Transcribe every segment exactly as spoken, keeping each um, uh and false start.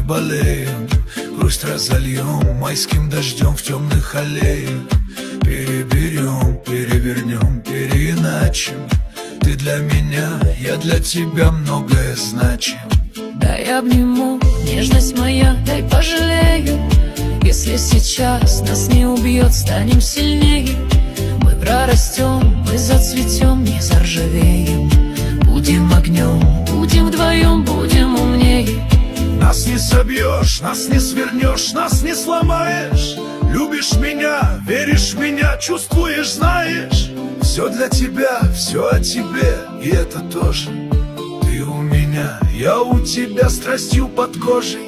болеем, грусть разольем майским дождем в темных аллеях. Переберем, перевернем, переиначим. Ты для меня, я для тебя многое значим. Дай обниму, нежность моя, дай пожалею. Если сейчас нас не убьет, станем сильнее. Мы прорастем, мы зацветем, не заржавеем. Будем огнем, будем вдвоем, будем умнее. Нас не собьешь, нас не свернешь, нас не сломаешь. Любишь меня, веришь в меня, чувствуешь, знаешь. Все для тебя, все о тебе, и это тоже. Ты у меня, я у тебя, страстью под кожей.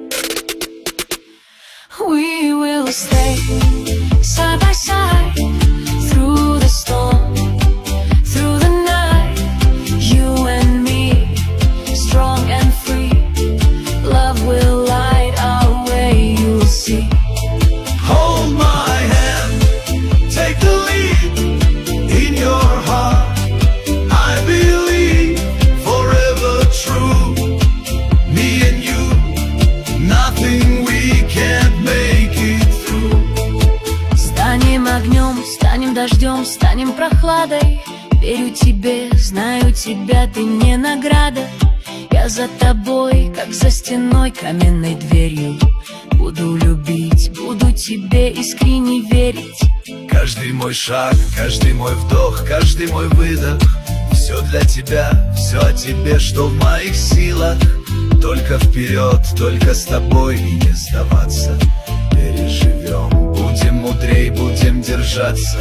We will stay side by side through the storm, through the night. You and me, strong and free. Love will light our way, you'll see. Hold my hand, take the lead in your heart. I believe forever true. Me and you, nothing we can't make it through. Станем огнем, станем дождем, станем прохладой. Верю тебе, знаю тебя, ты не награда. Я за тобой, как за стеной, каменной дверью. Буду любить, буду тебе искренне верить. Каждый мой шаг, каждый мой вдох, каждый мой выдох. Все для тебя, все о тебе, что в моих силах. Только вперед, только с тобой и не сдаваться. Переживем, будем мудрей, будем держаться.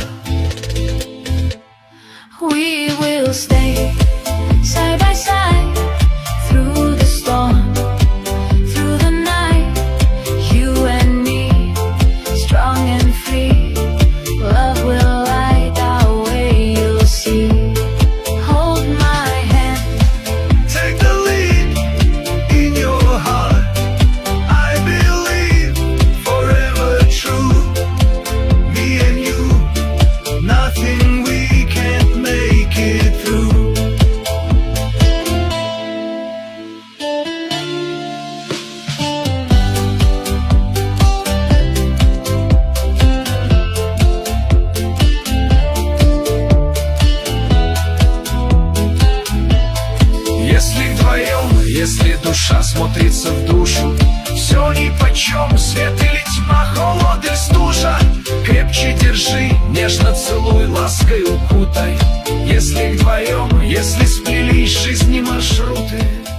We will stay side by side through the storm, through the night. You and me, strong and free. Love will light our way, you'll see. Hold my hand, take the lead in your heart. I believe forever true. Me and you, nothing we can't make it through. Если вдвоем, если душа смотрится в душу, все нипочем, свет или тьма, холод или стужа. Крепче держи, нежно целуй, лаской укутай. Если вдвоем, если сплелись жизни маршруты.